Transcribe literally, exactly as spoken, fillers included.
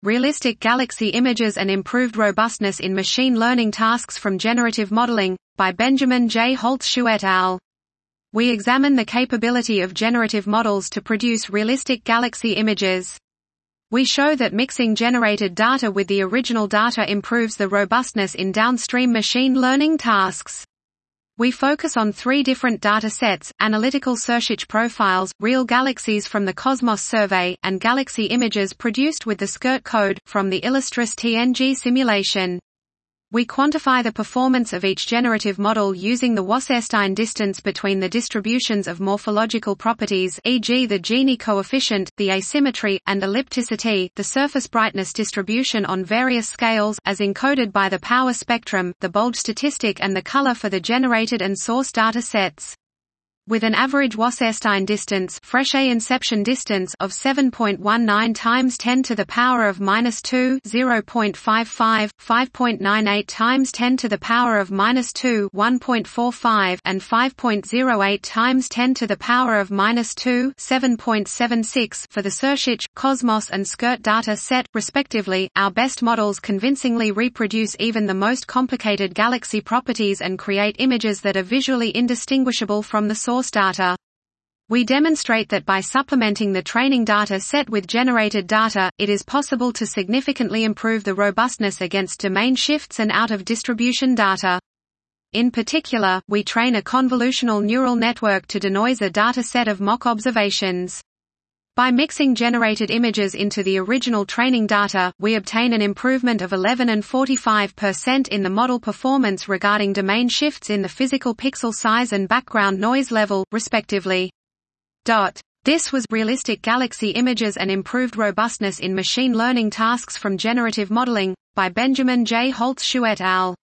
Realistic Galaxy Images and Improved Robustness in Machine Learning Tasks from Generative Modeling, by Benjamin J. Holtz-Hsu et al. We examine the capability of generative models to produce realistic galaxy images. We show that mixing generated data with the original data improves the robustness in downstream machine learning tasks. We focus on three different data sets: analytical search profiles, real galaxies from the Cosmos survey, and galaxy images produced with the SKIRT code, from the Illustris T N G simulation. We quantify the performance of each generative model using the Wasserstein distance between the distributions of morphological properties, for example the Gini coefficient, the asymmetry, and ellipticity, the surface brightness distribution on various scales, as encoded by the power spectrum, the bulge statistic and the color for the generated and source data sets. With an average Wasserstein distance, Frechet inception distance of seven point one nine times ten to the power of minus two, zero point five five, five point nine eight times ten to the power of minus two, one point four five, and five point zero eight times ten to the power of minus two, seven point seven six for the Searchich, Cosmos and SKIRT data set, respectively, our best models convincingly reproduce even the most complicated galaxy properties and create images that are visually indistinguishable from the source data. We demonstrate that by supplementing the training data set with generated data, it is possible to significantly improve the robustness against domain shifts and out-of-distribution data. In particular, we train a convolutional neural network to denoise a data set of mock observations. By mixing generated images into the original training data, we obtain an improvement of eleven and forty-five percent in the model performance regarding domain shifts in the physical pixel size and background noise level, respectively. This was Realistic Galaxy Images and Improved Robustness in Machine Learning Tasks from Generative Modeling, by Benjamin J. Holtz-Hsu et al.